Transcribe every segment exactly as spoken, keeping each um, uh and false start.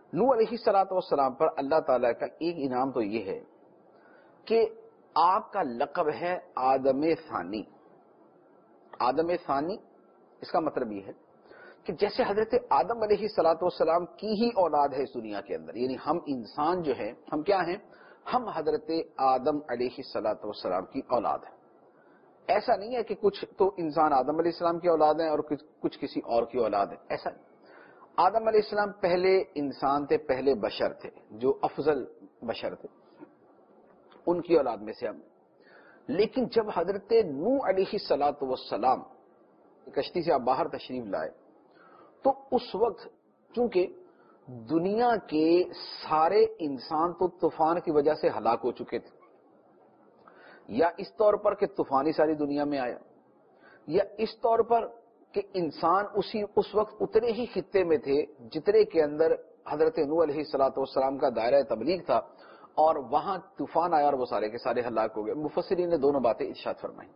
نوح علیہ الصلوۃ والسلام پر اللہ تعالیٰ کا ایک انعام تو یہ ہے کہ آپ کا لقب ہے آدم ثانی۔ آدم ثانی اس کا مطلب یہ ہے کہ جیسے حضرت آدم علیہ الصلوۃ والسلام کی ہی اولاد ہے اس دنیا کے اندر، یعنی ہم انسان جو ہے ہم کیا ہیں، ہم حضرت آدم علیہ الصلوۃ والسلام کی اولاد ہیں۔ ایسا نہیں ہے کہ کچھ تو انسان آدم علیہ السلام کی اولاد ہیں اور کچھ کچھ کسی اور کی اولاد ہیں، ایسا نہیں۔ آدم علیہ السلام پہلے انسان تھے، پہلے بشر تھے، جو افضل بشر تھے، ان کی اولاد میں سے ہم۔ لیکن جب حضرت نوح علیہ الصلوۃ والسلام کشتی سے آپ باہر تشریف لائے تو اس وقت چونکہ دنیا کے سارے انسان تو طوفان کی وجہ سے ہلاک ہو چکے تھے، یا اس طور پر کہ طوفانی ساری دنیا میں آیا، یا اس طور پر کہ انسان اسی اس وقت اتنے ہی خطے میں تھے جتنے کے اندر حضرت نوح علیہ الصلوۃ والسلام کا دائرہ تبلیغ تھا، اور وہاں طوفان آیا اور وہ سارے کے سارے ہلاک ہو گئے۔ مفسرین نے دونوں باتیں ارشاد فرمائیں،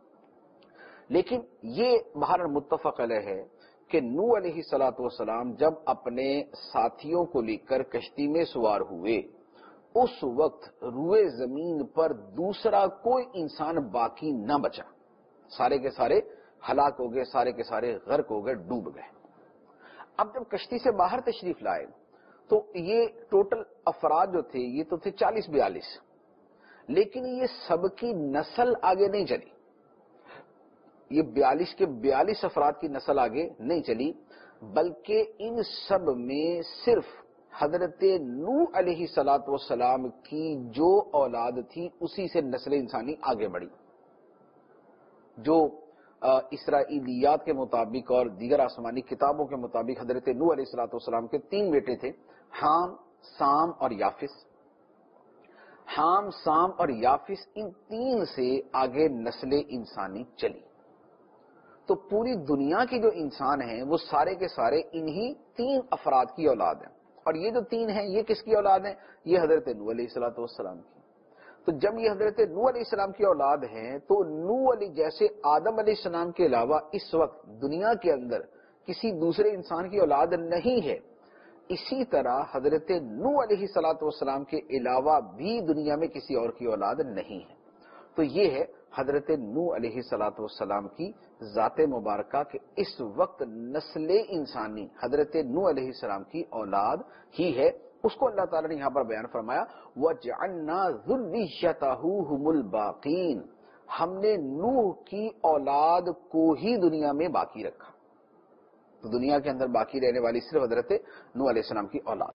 لیکن یہ بہر متفق علیہ ہے کہ نوح علیہ الصلوۃ والسلام جب اپنے ساتھیوں کو لے کر کشتی میں سوار ہوئے، اس وقت روئے زمین پر دوسرا کوئی انسان باقی نہ بچا، سارے کے سارے ہلاک ہو گئے، سارے کے سارے غرق ہو گئے، ڈوب گئے۔ اب جب کشتی سے باہر تشریف لائے تو یہ ٹوٹل افراد جو تھے یہ تو تھے چالیس بیالیس، لیکن یہ سب کی نسل آگے نہیں چلی، یہ بیالیس کے بیالیس افراد کی نسل آگے نہیں چلی، بلکہ ان سب میں صرف حضرت نوح علیہ الصلوۃ والسلام کی جو اولاد تھی اسی سے نسل انسانی آگے بڑھی۔ جو اسرائیلیات کے مطابق اور دیگر آسمانی کتابوں کے مطابق حضرت نوح علیہ الصلوۃ والسلام کے تین بیٹے تھے، حام، سام اور یافس۔ حام، سام اور یافس، ان تین سے آگے نسل انسانی چلی۔ تو پوری دنیا کے جو انسان ہیں وہ سارے کے سارے انہی تین افراد کی اولاد ہیں، اور یہ جو تین ہیں یہ کس کی اولاد ہیں؟ یہ حضرت نوح علیہ الصلوۃ والسلام کی۔ تو جب یہ حضرت نوح علیہ السلام کی اولاد ہیں تو نوح علیہ جیسے آدم علیہ السلام کے علاوہ اس وقت دنیا کے اندر کسی دوسرے انسان کی اولاد نہیں ہے، اسی طرح حضرت نوح علیہ الصلوۃ والسلام کے علاوہ بھی دنیا میں کسی اور کی اولاد نہیں ہے۔ تو یہ ہے حضرت نوح علیہ الصلوۃ والسلام کی ذات مبارکہ کہ اس وقت نسل انسانی حضرت نوح علیہ السلام کی اولاد ہی ہے، اس کو اللہ تعالیٰ نے یہاں پر بیان فرمایا وَجَعَلْنَا ذُرِّيَّتَهُ هُمُ الْبَاقِينَ، ہم نے نوح کی اولاد کو ہی دنیا میں باقی رکھا۔ تو دنیا کے اندر باقی رہنے والی صرف حضرت نوح علیہ السلام کی اولاد۔